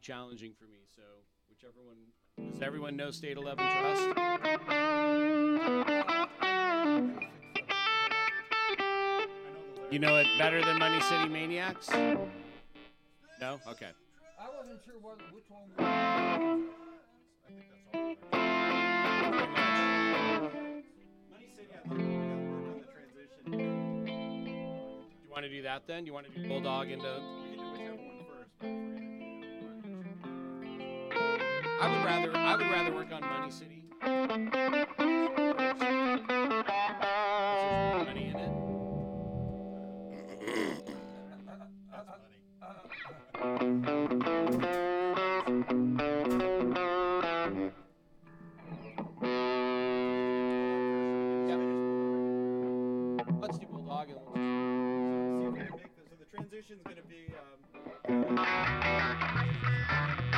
challenging for me. So whichever one. Does everyone know State 11 Trust? You know it better than Money City Maniacs? No? Okay. I wasn't sure which one. I think that's all. Money City, I think we got to work on the transition. You want to do that then? You want to do Bulldog into? We can do whichever one first, but if we're gonna I would rather work on Money City. There's more money in it. That's funny. Let's do Bulldog and we'll See if we can make this. So the transition's gonna be